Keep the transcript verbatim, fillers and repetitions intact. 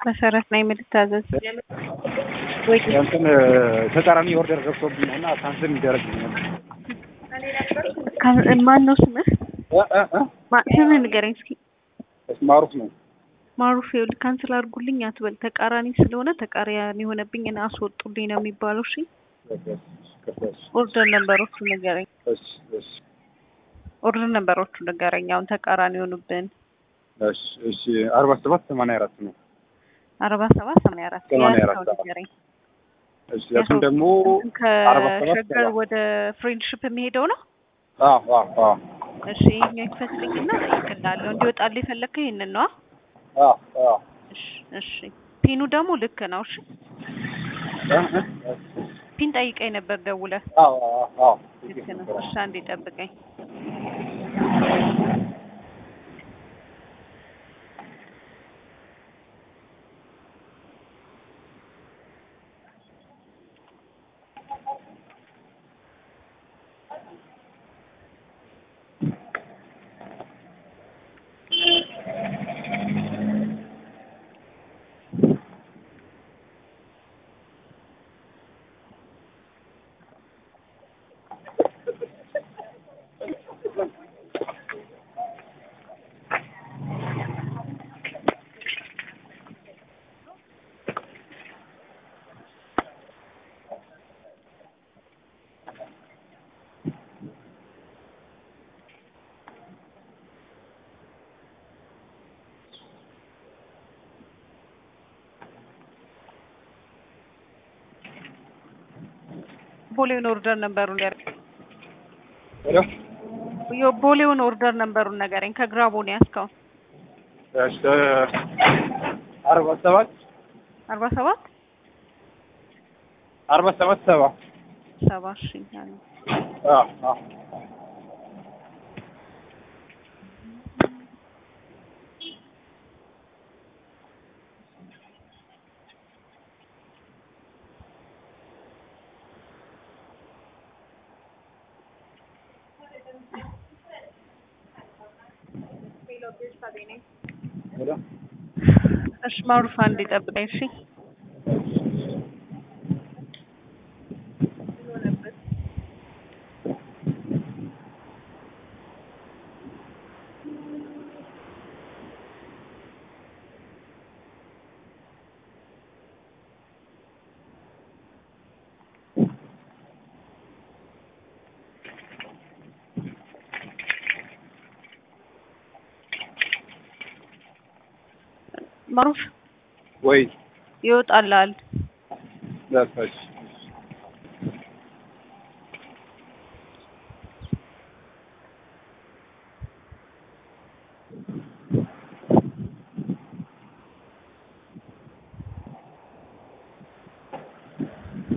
መሰረት ላይ ምልታዘዝ ወይ እንትን ተቃራኒ ኦርደር ገብቶብኝ ነውና ካንሰል ይደረግልኛል። ማን ነው ስምህ? እ እ ስምህ ንገረኝ እስኪ። ማሩፍ ነው። ማሩፍ ይኸውልህ ካንሰል አድርጉልኝ አትበል። ተቃራኒ ስለሆነ ተቃራኒ የሆነብኝ እና አስወጡልኝ ነው የሚባለው። እሺ ኦርደር ነምበሮቹ ንገረኝ። እሺ እሺ ኦርደር ነምበሮቹ ንገረኝ። አሁን ተቃራኒ ሆኑብን። እሺ እሺ አርባ ሰባት ሰማንያ አራት ነው። አርባ ሰባት ሰማንያ አራት ሰማንያ አራት ንገረኝ። እሺ ያሱን ደግሞ አርባ ሰባት ከሸገር ወደ ፍሬንድሺፕ የሚሄደው ነው። አዎ አዎ አዎ እሺ ይሄኛው ይፈትልኝና እጠይቅልሃለሁ። እንዲወጣልህ የፈለከው ይሄንን ነው? አዎ አዎ እሺ እሺ ፒኑ ደግሞ ልክ ነው። እሺ ፒን ጠይቀኝ ነበር ደውለህ። አዎ አዎ አዎ ልክ ነው። እሺ አንዴ ጠብቀኝ። ቦሌውን ኦርደር ነምበሩን ንገረኝ። ዮ ቦሌውን ኦርደር ነምበሩን ንገረኝ። ከግራቦ ነው ያስከው። እሺ አርባ ሰባት አርባ ሰባት አርባ ሰባት ሰባ ሰባ እሺ ያለው አዎ አዎ እሺ ማሩፍ አንዴ ጠብቀኝ። እሺ ማሩፍ ወይ ይወጣልሃል። ዳስታች